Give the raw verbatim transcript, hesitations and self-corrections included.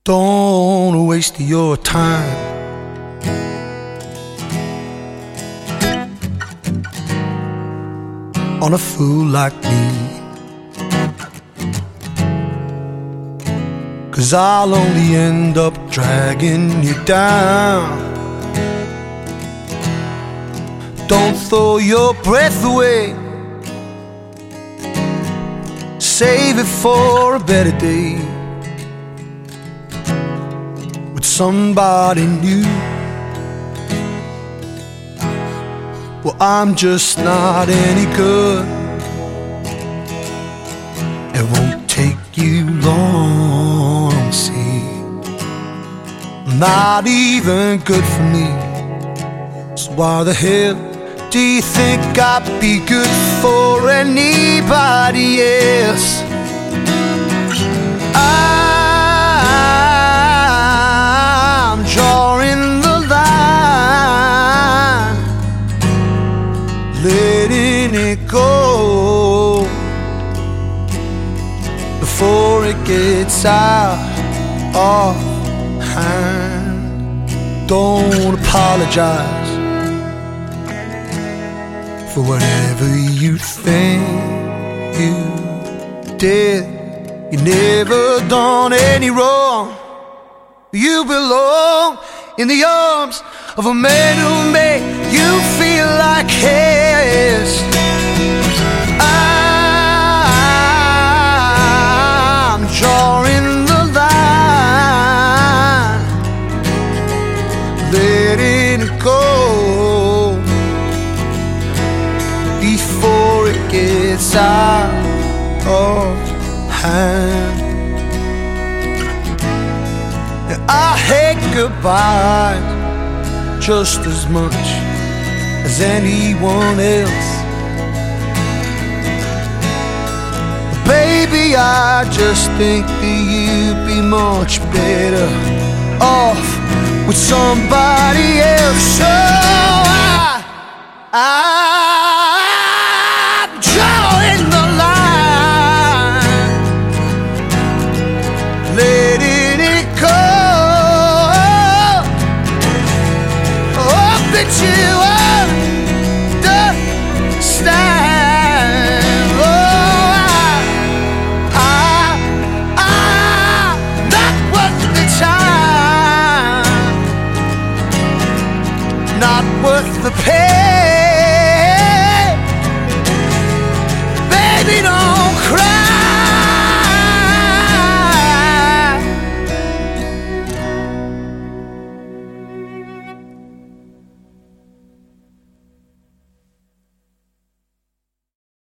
Don't waste your time on a fool like me, 'cause I'll only end up dragging you down. Don't throw your breath away, save it for a better day with somebody new. Well, I'm just not any good. It won't take you long to see I'm not even good for me. So why the hell do you think I'd be good for anybody else? I'm drawing the line, letting it go before it gets out of hand. Don't apologize for whatever you think you did. You never done any wrong. You belong in the arms of a man who made you feel like his. I'm drawing the line, letting it go before it gets out of hand. I hate goodbye just as much as anyone else. Baby, I just think that you'd be much better off with somebody else. So I, I'm drawing the line, letting it go. Hope that you